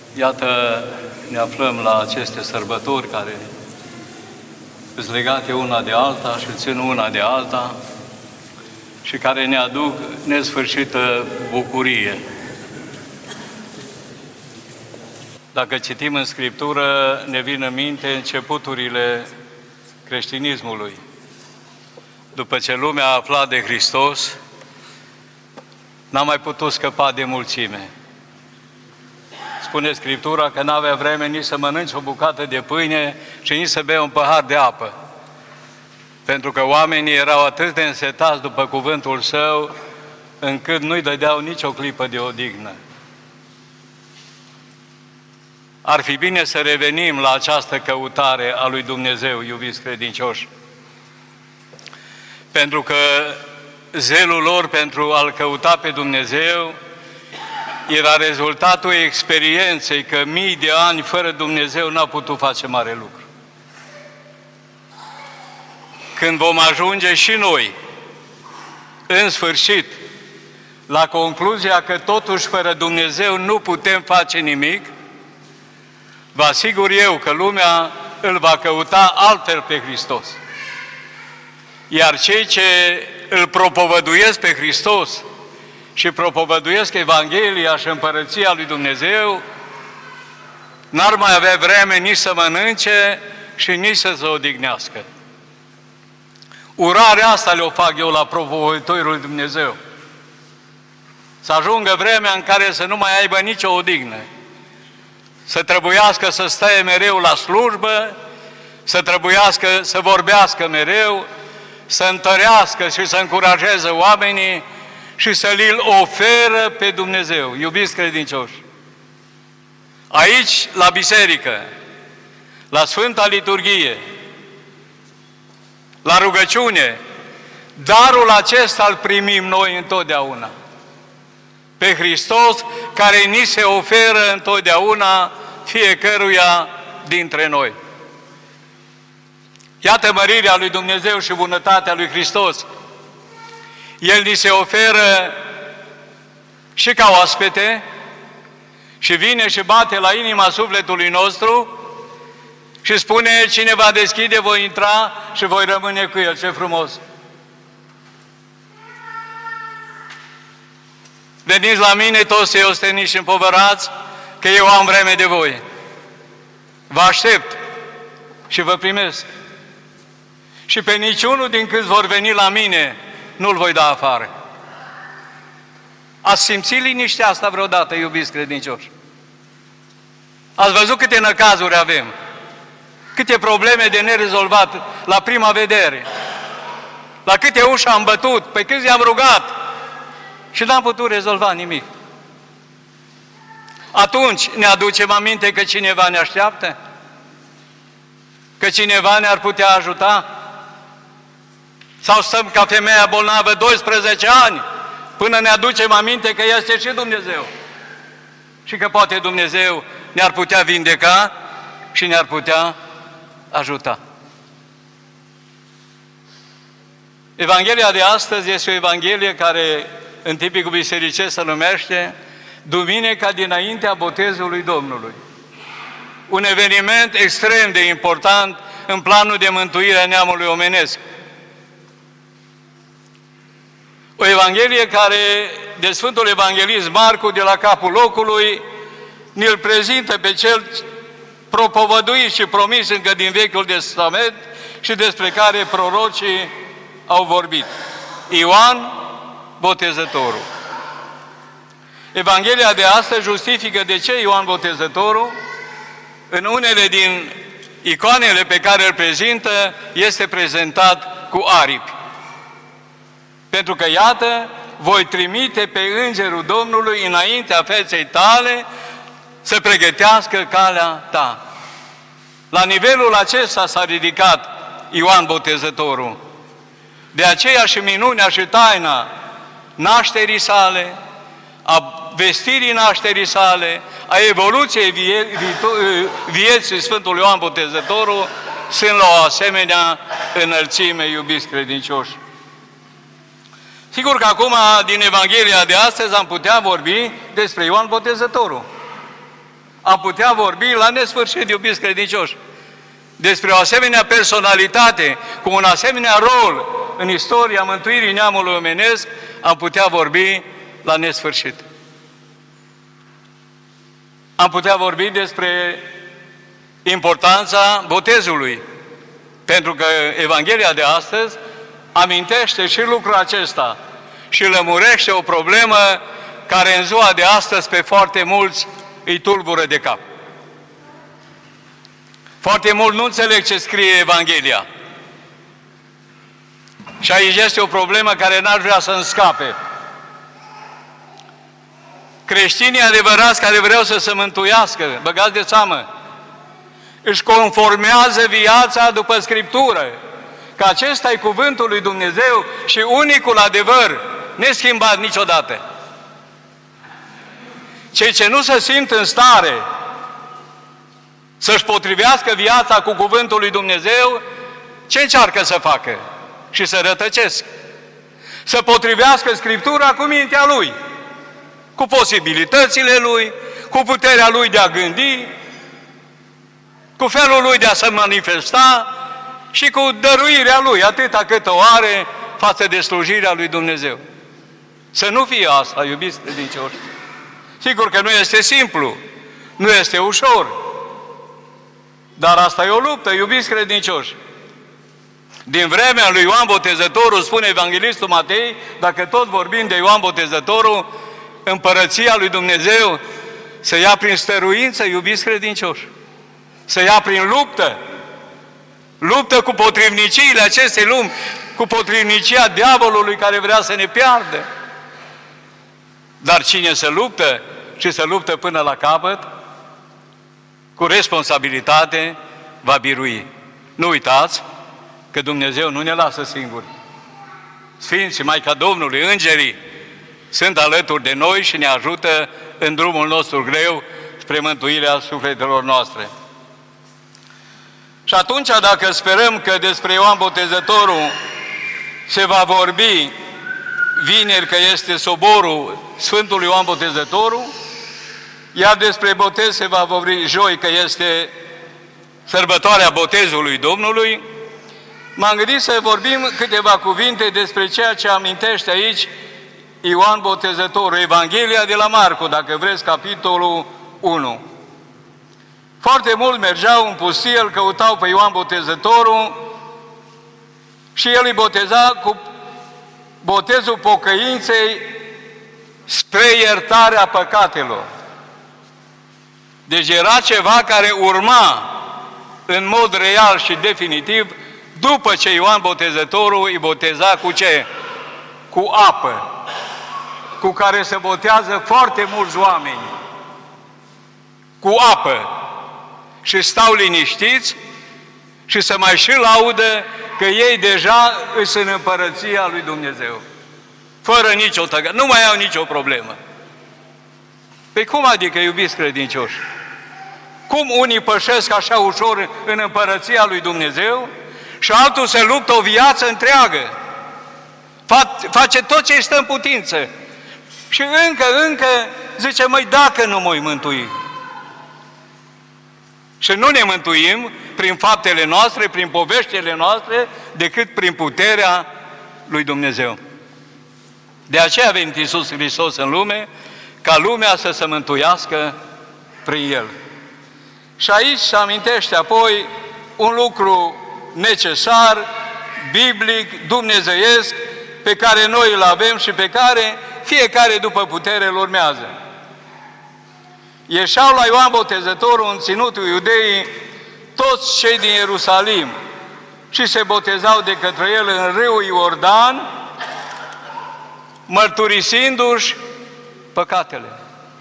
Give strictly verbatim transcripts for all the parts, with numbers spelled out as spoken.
Iată, ne aflăm la aceste sărbători care sunt legate una de alta și țin una de alta și care ne aduc nesfârșită bucurie. Dacă citim în Scriptură, ne vin în minte începuturile creștinismului. După ce lumea a aflat de Hristos, n-a mai putut scăpa de mulțime. Spune Scriptura că n-avea vreme nici să mănânci o bucată de pâine și nici să bea un pahar de apă. Pentru că oamenii erau atât de însetați după cuvântul Său, încât nu-i dădeau nicio clipă de odihnă. Ar fi bine să revenim la această căutare a lui Dumnezeu, iubiți credincioși. Pentru că zelul lor pentru a-L căuta pe Dumnezeu era rezultatul experienței că mii de ani fără Dumnezeu n-au putut face mare lucru. Când vom ajunge și noi, în sfârșit, la concluzia că totuși fără Dumnezeu nu putem face nimic, vă asigur eu că lumea îl va căuta altfel pe Hristos. Iar cei ce îl propovăduiesc pe Hristos și propovăduiesc Evanghelia și Împărăția lui Dumnezeu, n-ar mai avea vreme nici să mănânce și nici să se odihnească. Urarea asta le-o fac eu la propovăduitorul lui Dumnezeu. Să ajungă vremea în care să nu mai aibă nicio odihnă. Să trebuiască să stea mereu la slujbă, să trebuiască să vorbească mereu, să întărească și să încurajeze oamenii și să li-l oferă pe Dumnezeu. Iubiți credincioși, aici, la biserică, la Sfânta Liturghie, la rugăciune, darul acesta îl primim noi întotdeauna. Pe Hristos, care ni se oferă întotdeauna fiecăruia dintre noi. Iată mărirea lui Dumnezeu și bunătatea lui Hristos. El ni se oferă și ca oaspete și vine și bate la inima sufletului nostru și spune, cine va deschide, voi intra și voi rămâne cu el. Ce frumos! Veniți la mine toți cei osteniți și împovărați, că eu am vreme de voi. Vă aștept și vă primesc. Și pe niciunul din câți vor veni la mine, nu-l voi da afară. Ați simțit liniștea asta vreodată, iubiți credincioși? Ați văzut câte năcazuri avem? Câte probleme de nerezolvat la prima vedere? La câte uși am bătut? Pe câți i-am rugat? Și n-am putut rezolva nimic. Atunci ne aducem aminte că cineva ne așteaptă? Că cineva ne-ar putea ajuta? Sau stăm ca femeia bolnavă doisprezece ani până ne aducem aminte că este și Dumnezeu și că poate Dumnezeu ne-ar putea vindeca și ne-ar putea ajuta. Evanghelia de astăzi este o Evanghelie care în tipicul bisericesc se numește Duminica dinaintea botezului Domnului. Un eveniment extrem de important în planul de mântuire a neamului omenesc. O Evanghelie care, de Sfântul Evanghelist Marcu, de la capul locului, ne-l prezintă pe cel propovăduit și promis încă din Vechiul Testament și despre care prorocii au vorbit. Ioan Botezătorul. Evanghelia de astăzi justifică de ce Ioan Botezătorul, în unele din icoanele pe care îl prezintă, este prezentat cu aripi. Pentru că, iată, voi trimite pe Îngerul Domnului înaintea feței tale să pregătească calea ta. La nivelul acesta s-a ridicat Ioan Botezătorul. De aceea și minunea și taina nașterii sale, a vestirii nașterii sale, a evoluției vie, vieții Sfântului Ioan Botezătorul sunt la o asemenea înălțime, iubiți credincioși. Sigur că acum, din Evanghelia de astăzi, am putea vorbi despre Ioan Botezătorul. am putea vorbi la nesfârșit, iubiți credincioși, despre o asemenea personalitate, cu un asemenea rol în istoria mântuirii neamului omenesc, am putea vorbi la nesfârșit. Am putea vorbi despre importanța botezului, pentru că Evanghelia de astăzi amintește și lucrul acesta și lămurește o problemă care în ziua de astăzi pe foarte mulți îi tulbură de cap. Foarte mult nu înțeleg ce scrie Evanghelia. Și aici este o problemă care n-aș vrea să-mi scape. Creștinii adevărați care vreau să se mântuiască, băgați de seamă, își conformează viața după Scriptură, că acesta e cuvântul lui Dumnezeu și unicul adevăr, neschimbat niciodată. Cei ce nu se simt în stare să-și potrivească viața cu cuvântul lui Dumnezeu, ce încearcă să facă? Și să rătăcesc. Să potrivească Scriptura cu mintea lui, cu posibilitățile lui, cu puterea lui de a gândi, cu felul lui de a se manifesta și cu dăruirea lui, atâta cât o are față de slujirea lui Dumnezeu. Să nu fie asta, iubiți credincioși. Sigur că nu este simplu, nu este ușor, dar asta e o luptă, iubiți credincioși. Din vremea lui Ioan Botezătorul, spune Evanghelistul Matei, dacă tot vorbim de Ioan Botezătorul, împărăția lui Dumnezeu să ia prin stăruință, iubiți credincioși, să ia prin luptă, luptă cu potrivniciile acestei lumi, cu potrivnicia diavolului care vrea să ne piardă. Dar cine se luptă și se luptă până la capăt, cu responsabilitate, va birui. Nu uitați că Dumnezeu nu ne lasă singuri. Sfinții, Maica Domnului, îngerii, sunt alături de noi și ne ajută în drumul nostru greu spre mântuirea sufletelor noastre. Și atunci, dacă sperăm că despre Ioan Botezătorul se va vorbi vineri, că este soborul Sfântului Ioan Botezătorul, iar despre botez se va vorbi joi, că este sărbătoarea botezului Domnului, m-am gândit să vorbim câteva cuvinte despre ceea ce amintește aici Ioan Botezătorul, Evanghelia de la Marcu, dacă vreți, capitolul unu. Foarte mult mergeau în pustie, îl căutau pe Ioan Botezătorul și el îi boteza cu botezul pocăinței spre iertarea păcatelor. Deci era ceva care urma în mod real și definitiv după ce Ioan Botezătorul îi boteza cu ce? Cu apă, cu care se botează foarte mulți oameni. Cu apă. Și stau liniștiți și să mai și laudă că ei deja îs în împărăția lui Dumnezeu. Fără nicio tăgă, nu mai au nicio problemă. Păi cum adică, iubiți credincioși? Cum unii pășesc așa ușor în împărăția lui Dumnezeu și altul se luptă o viață întreagă? Face tot ce îi stă în putință. Și încă, încă zice, măi, dacă nu mă-i mântui. Și nu ne mântuim prin faptele noastre, prin poveștile noastre, decât prin puterea lui Dumnezeu. De aceea a venit Iisus Hristos în lume, ca lumea să se mântuiască prin El. Și aici se amintește apoi un lucru necesar, biblic, dumnezeiesc, pe care noi îl avem și pe care fiecare după putere îl urmează. Ieșeau la Ioan Botezătorul în ținutul iudeii toți cei din Ierusalim și se botezau de către el în râul Iordan, mărturisindu-și păcatele.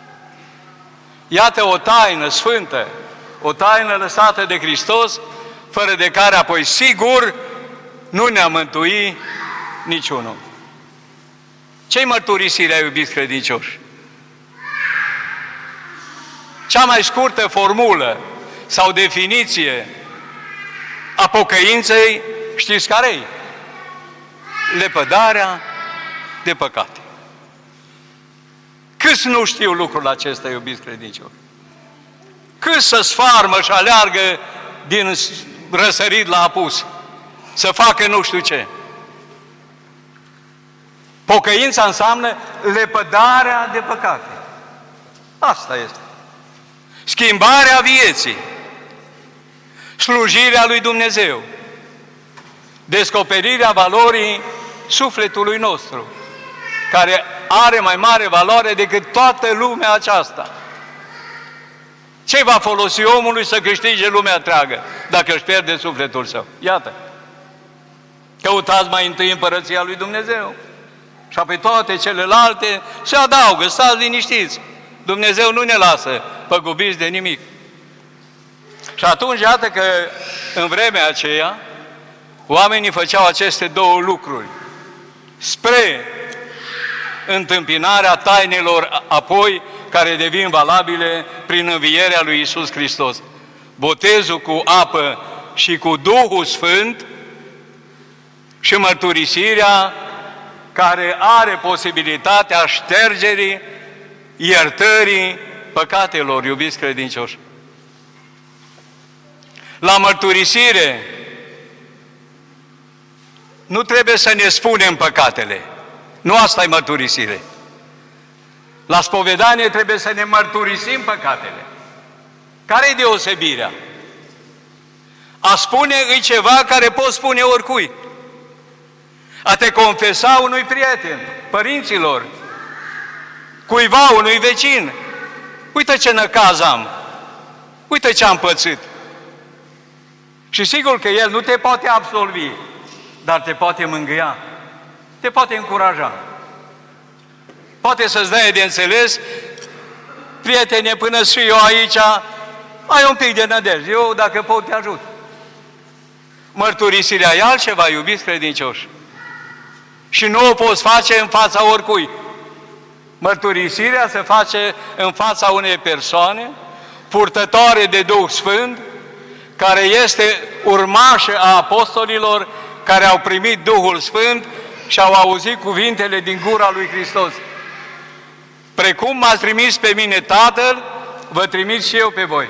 Iată o taină sfântă, o taină lăsată de Hristos, fără de care apoi sigur nu ne-a mântui niciunul. Ce-i mărturisirea, iubiți credincioși? Cea mai scurtă formulă sau definiție a pocăinței, știți care-i? Lepădarea de păcate. Câți nu știu lucrul acesta, iubiți credincioși? cât să sfarmă și aleargă din răsărit la apus, să facă nu știu ce. Pocăința înseamnă lepădarea de păcate. Asta este. Schimbarea vieții, slujirea lui Dumnezeu, descoperirea valorii sufletului nostru, care are mai mare valoare decât toată lumea aceasta. Ce va folosi omului să câștige lumea întreagă dacă își pierde sufletul său? Iată. Căutați mai întâi împărăția lui Dumnezeu și apoi toate celelalte se adaugă, stați liniștiți. Dumnezeu nu ne lasă păgubiți de nimic. Și atunci, iată că în vremea aceea, oamenii făceau aceste două lucruri spre întâmpinarea tainelor apoi care devin valabile prin învierea lui Iisus Hristos. Botezul cu apă și cu Duhul Sfânt și mărturisirea care are posibilitatea ștergerii, iertării păcatelor, iubiți credincioși. La mărturisire nu trebuie să ne spunem păcatele. Nu asta e mărturisire. La spovedanie trebuie să ne mărturisim păcatele. Care e deosebirea? A spune e ceva care poți spune oricui. A te confesa unui prieten, părinților, cuiva, unui vecin. Uite ce năcaz am. Uite ce am pățit. Și sigur că el nu te poate absolvi, dar te poate mângâia, te poate încuraja. Poate să-ți dea de înțeles, prietene, până și eu aici, ai un pic de nădejde, eu dacă pot te ajut. Mărturisirea e altceva, iubiți credincioși. Și nu o poți face în fața oricui. Mărturisirea se face în fața unei persoane, purtătoare de Duh Sfânt, care este urmașă a apostolilor care au primit Duhul Sfânt și au auzit cuvintele din gura lui Hristos. Precum m-ați trimis pe mine Tatăl, vă trimit și eu pe voi.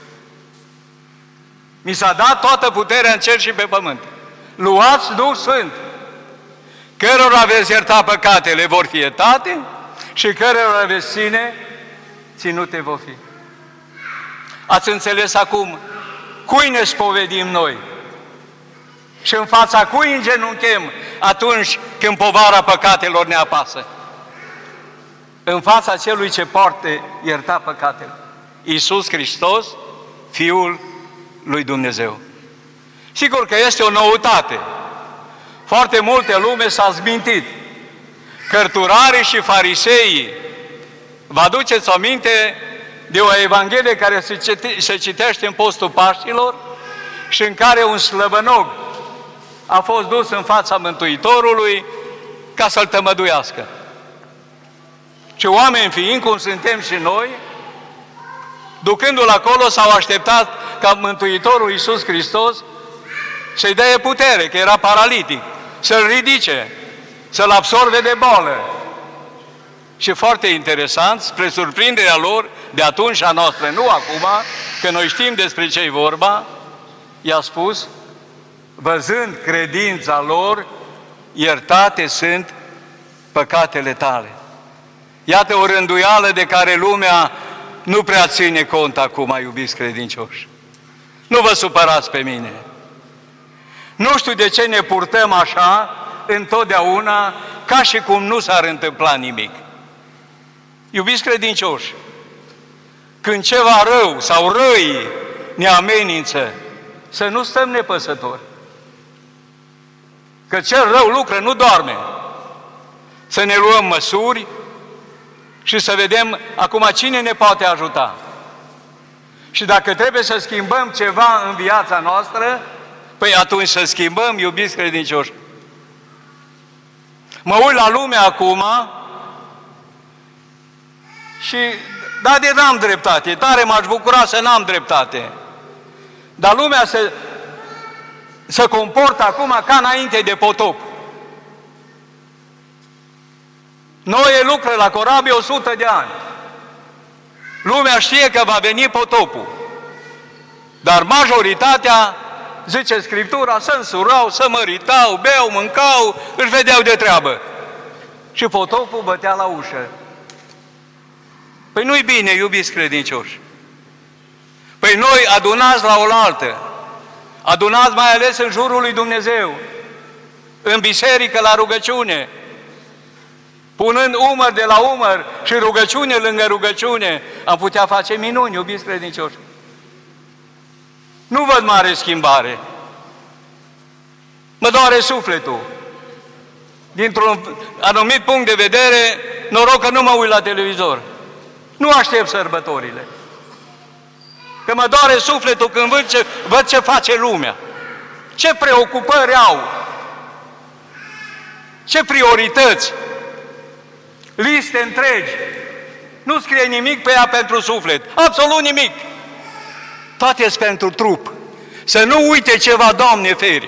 Mi s-a dat toată puterea în cer și pe pământ. Luați Duh Sfânt. Cărora veți ierta păcatele vor fi iertate și cărora veți ține, ținute vor fi. Ați înțeles acum cui ne spovedim noi? Și în fața cui îngenunchem atunci când povara păcatelor ne apasă? În fața celui ce poate ierta păcatele. Iisus Hristos, Fiul lui Dumnezeu. Sigur că este o noutate. Foarte multe lume s-a zmintit. Cărturarii și fariseii, vă aduceți aminte de o Evanghelie care se, cite, se citește în postul Paștilor și în care un slăbănog a fost dus în fața Mântuitorului ca să-l tămăduiască. Și oameni fiind, cum suntem și noi, ducându-l acolo, s-au așteptat ca Mântuitorul Iisus Hristos să-i dea putere, că era paralitic, să-l ridice, să-l absorbe de boală. Și foarte interesant, spre surprinderea lor, de atunci a noastră, nu acum, că noi știm despre ce-i vorba, i-a spus, văzând credința lor, iertate sunt păcatele tale. Iată o rânduială de care lumea nu prea ține cont acum, iubiți credincioși. Nu vă supărați pe mine. Nu știu de ce ne purtăm așa întotdeauna, ca și cum nu s-ar întâmpla nimic. Iubiți credincioși, când ceva rău sau răi ne amenință, să nu stăm nepăsători. Că cel rău lucră, nu doarme. Să ne luăm măsuri și să vedem acum cine ne poate ajuta. Și dacă trebuie să schimbăm ceva în viața noastră, păi atunci să schimbăm, iubiți credincioși. Mă uit la lume acum și, da, de n-am dreptate, tare m-aș bucura să n-am dreptate. Dar lumea se, se comportă acum ca înainte de potop. Noe lucră la corabie o sută de ani. Lumea știe că va veni potopul. Dar majoritatea, zice Scriptura, se însurau, se măritau, beau, mâncau, își vedeau de treabă. Și potopul bătea la ușă. Păi nu-i bine, iubiți credincioși. Păi noi adunați la oaltă, adunați mai ales în jurul lui Dumnezeu, în biserică, la rugăciune, punând umăr de la umăr și rugăciune lângă rugăciune, am putea face minuni, iubiți credincioși. Nu văd mare schimbare. Mă doare sufletul. Dintr-un anumit punct de vedere, noroc că nu mă uit la televizor. Nu aștept sărbătorile. Că mă doare sufletul când văd ce, văd ce face lumea. Ce preocupări au. Ce priorități. Liste întregi. Nu scrie nimic pe ea pentru suflet. Absolut nimic. Toate sunt pentru trup. Să nu uite ceva, Doamne, feri.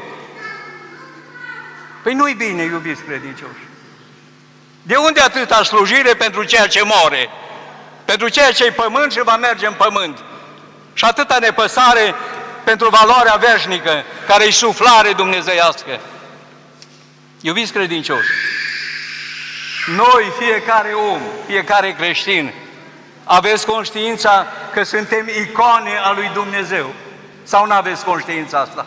Păi nu-i bine, iubiți credincioși. De unde atâta slujire pentru ceea ce moare? Pentru ceea ce-i pământ și va merge în pământ. Și atâta nepăsare pentru valoarea veșnică, care-i suflare dumnezeiască. Iubiți credincioși, noi, fiecare om, fiecare creștin, aveți conștiința că suntem icoane a lui Dumnezeu? Sau nu aveți conștiința asta?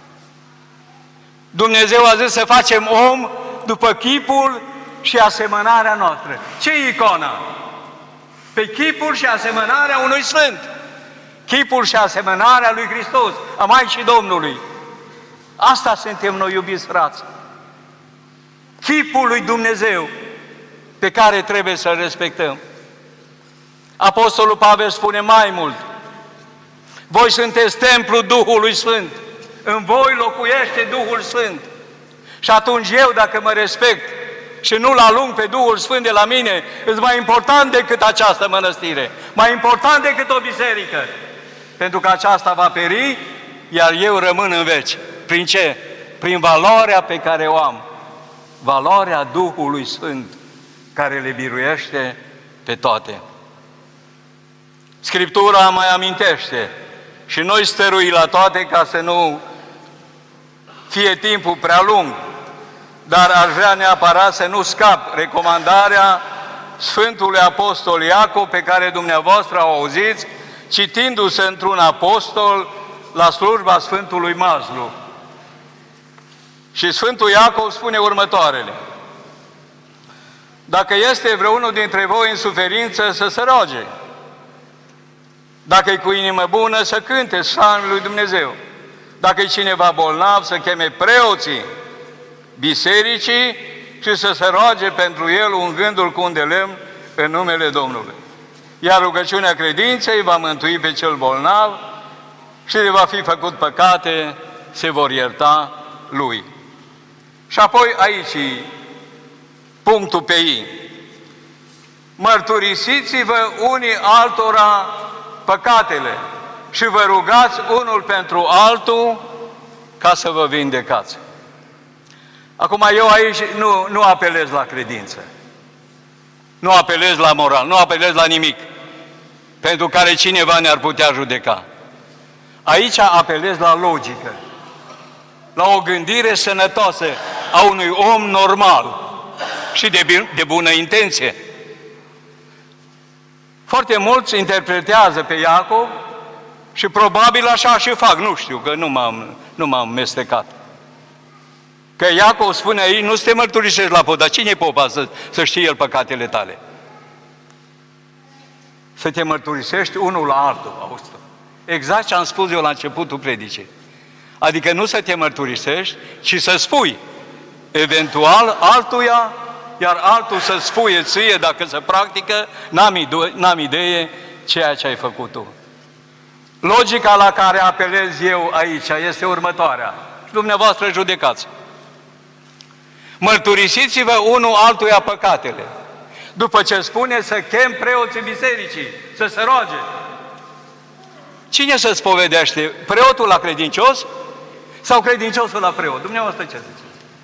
Dumnezeu a zis să facem om după chipul și asemănarea noastră. Ce e icona? Pe chipul și asemănarea unui sfânt. Chipul și asemănarea lui Hristos, a Maicii Domnului. Asta suntem noi, iubiți frați. Chipul lui Dumnezeu pe care trebuie să-l respectăm. Apostolul Pavel spune mai mult. Voi sunteți templul Duhului Sfânt. În voi locuiește Duhul Sfânt. Și atunci eu, dacă mă respect și nu-L alung pe Duhul Sfânt de la mine, îți mai important decât această mănăstire, mai important decât o biserică. Pentru că aceasta va peri, iar eu rămân în veci. Prin ce? Prin valoarea pe care o am. Valoarea Duhului Sfânt, care le biruiește pe toate. Scriptura mai amintește și noi stărui la toate ca să nu fie timpul prea lung, dar aș vrea neapărat să nu scap recomandarea Sfântului Apostol Iacov, pe care dumneavoastră o auziți, citindu-se într-un apostol la slujba Sfântului Mazlu. Și Sfântul Iacov spune următoarele. Dacă este vreunul dintre voi în suferință, să se roage. Dacă e cu inimă bună, să cânte psalmii lui Dumnezeu. Dacă e cineva bolnav, să cheme preoții bisericii și să se roage pentru el ungându-l cu un de lemn în numele Domnului. Iar rugăciunea credinței va mântui pe cel bolnav și de va fi făcut păcate, se vor ierta lui. Și apoi aici punctul pe I. Mărturisiți-vă unii altora păcatele și vă rugați unul pentru altul ca să vă vindecați. Acum eu aici nu, nu apelez la credință, nu apelez la moral, nu apelez la nimic pentru care cineva ne-ar putea judeca. Aici apelez la logică, la o gândire sănătoasă a unui om normal și de, de bună intenție. Foarte mulți interpretează pe Iacov și probabil așa și fac, nu știu, că nu m-am, nu m-am mestecat. Că Iacov spune aici, nu să te mărturisești la pop, dar cine e popa să, să știe el păcatele tale? Să te mărturisești unul la altul, auzi tu. Exact ce am spus eu la începutul predicii. Adică nu să te mărturisești, ci să spui eventual altuia, iar altul să spuie ție, dacă se practică, n-am, n-am idee ceea ce ai făcut tu. Logica la care apelez eu aici este următoarea. Și dumneavoastră judecați. Mărturisiți-vă unul altuia păcatele. După ce spune să chem preoții bisericii, să se roage. Cine se spovedește? Preotul la credincios sau credinciosul la preot? Dumneavoastră ce ziceți?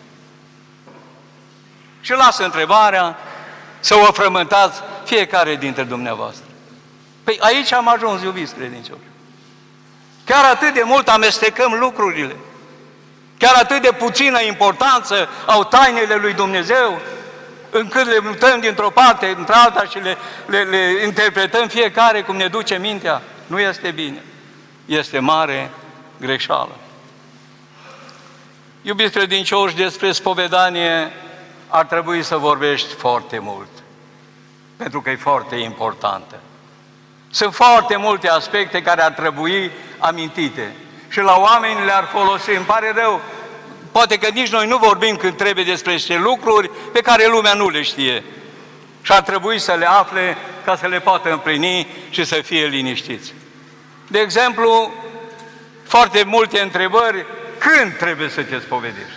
Și lasă întrebarea să o frământați fiecare dintre dumneavoastră. Păi aici am ajuns, iubiți credincioși. Chiar atât de mult amestecăm lucrurile. Chiar atât de puțină importanță au tainele lui Dumnezeu, încât le mutăm dintr-o parte într-alta și le, le, le interpretăm fiecare cum ne duce mintea. Nu este bine. Este mare greșeală. Iubiți credincioși, despre spovedanie ar trebui să vorbești foarte mult, pentru că e foarte importantă. Sunt foarte multe aspecte care ar trebui amintite și la oameni le-ar folosi. Îmi pare rău, poate că nici noi nu vorbim când trebuie despre aceste lucruri pe care lumea nu le știe și ar trebui să le afle ca să le poată împlini și să fie liniștiți. De exemplu, foarte multe întrebări: când trebuie să te spovedești?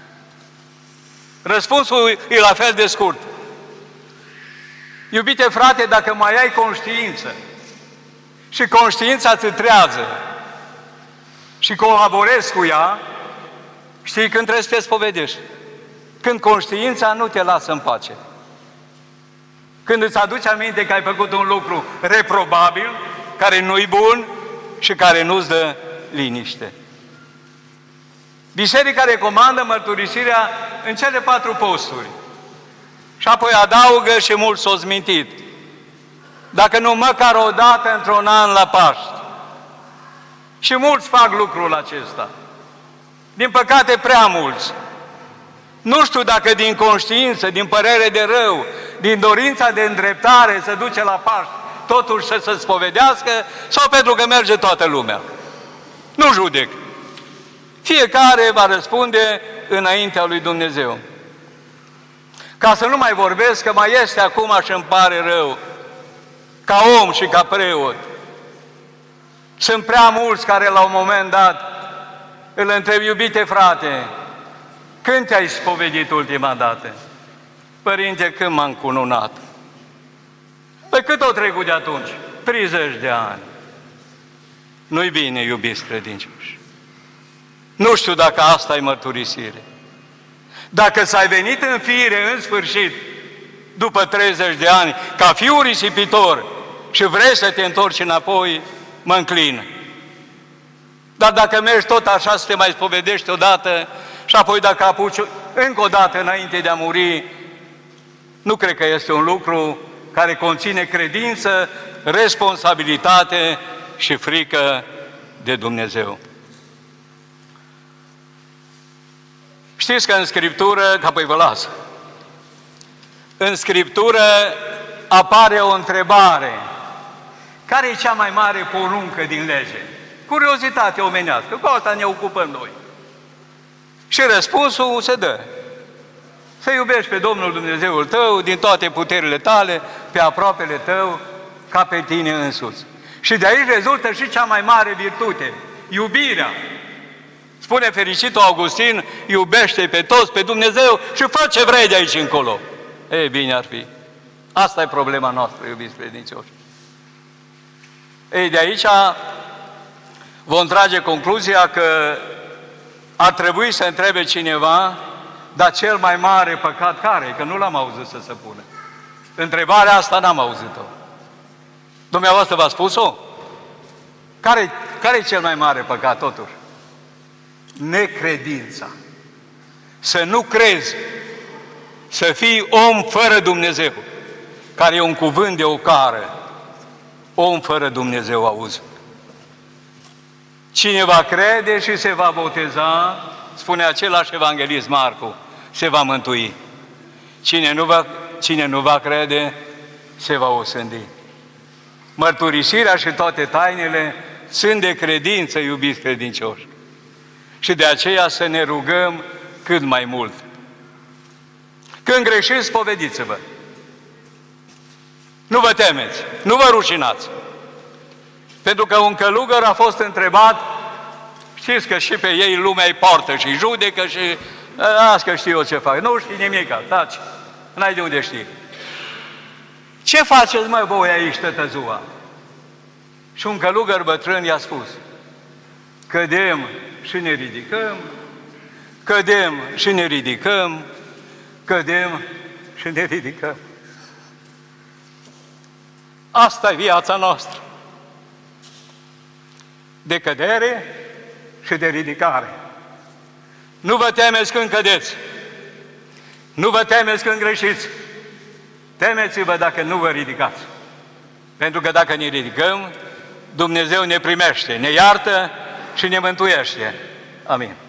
Răspunsul e la fel de scurt. Iubite frate, dacă mai ai conștiință și conștiința îți trează și colaborezi cu ea, știi când trebuie să te spovedești? Când conștiința nu te lasă în pace. Când îți aduci aminte că ai făcut un lucru reprobabil, care nu-i bun și care nu-ți dă liniște. Biserica recomandă mărturisirea în cele patru posturi. Și apoi adaugă, și mult s-o zmintit, dacă nu măcar o dată într-un an la Paști. Și mulți fac lucrul acesta. Din păcate, prea mulți. Nu știu dacă din conștiință, din părere de rău, din dorința de îndreptare să duce la Paști, totuși să se spovedească, sau pentru că merge toată lumea. Nu judec. Fiecare va răspunde înaintea lui Dumnezeu. Ca să nu mai vorbesc că mai este acum, și îmi pare rău, ca om și ca preot. Sunt prea mulți care la un moment dat îl întreb: iubite frate, când te-ai spovedit ultima dată? Părinte, când m-am cununat? Păi cât o trecut de atunci? treizeci de ani. Nu-i bine, iubiți credincioși. Nu știu dacă asta e mărturisire. Dacă ți-ai venit în fire în sfârșit, după treizeci de ani, ca fiu risipitor și vrei să te întorci înapoi, mă înclin. Dar dacă mergi tot așa să te mai spovedești odată și apoi dacă apuci încă o dată înainte de a muri, nu cred că este un lucru care conține credință, responsabilitate și frică de Dumnezeu. Știți că în Scriptură, că apoi vă las, în Scriptură apare o întrebare: care e cea mai mare poruncă din lege? Curiozitate omenească, cu asta ne ocupăm noi. Și răspunsul se dă: să iubești pe Domnul Dumnezeul tău din toate puterile tale, pe aproapele tău, ca pe tine însuți. Și de aici rezultă și cea mai mare virtute, iubirea. Spune fericitul Augustin: iubește pe toți, pe Dumnezeu și fă ce vrei de aici încolo. Ei, bine ar fi. Asta e problema noastră, iubiți credincioși. Ei, de aici vom trage concluzia că ar trebui să întrebe cineva: dar cel mai mare păcat care? Că nu l-am auzit să se pună. Întrebarea asta n-am auzit-o. Dumneavoastră v-a spus-o? Care, care e cel mai mare păcat totuși? Necredința. Să nu crezi, să fii om fără Dumnezeu, care e un cuvânt de ocară. Om fără Dumnezeu, auzi. Cine va crede și se va boteza, spune același evanghelist Marcu, se va mântui. Cine nu va, cine nu va crede, se va osândi. Mărturisirea și toate tainele sunt de credință, iubiți credincioși. Și de aceea să ne rugăm cât mai mult. Când greșiți, spovediți-vă. Nu vă temeți, nu vă rușinați. Pentru că un călugăr a fost întrebat, știți că și pe ei lumea îi poartă și judecă și las că știu eu ce fac. Nu știi nimica, taci, n-ai de unde știi. Ce faceți, mă, voi aici, tătăzua? Și un călugăr bătrân i-a spus: cădem și ne ridicăm, cădem și ne ridicăm, cădem și ne ridicăm. Asta e viața noastră. de cădere și de ridicare. Nu vă temeți când cădeți. Nu vă temeți când greșiți. Temeți-vă dacă nu vă ridicați. Pentru că dacă ne ridicăm, Dumnezeu ne primește, ne iartă și ne mântuiește. Amin.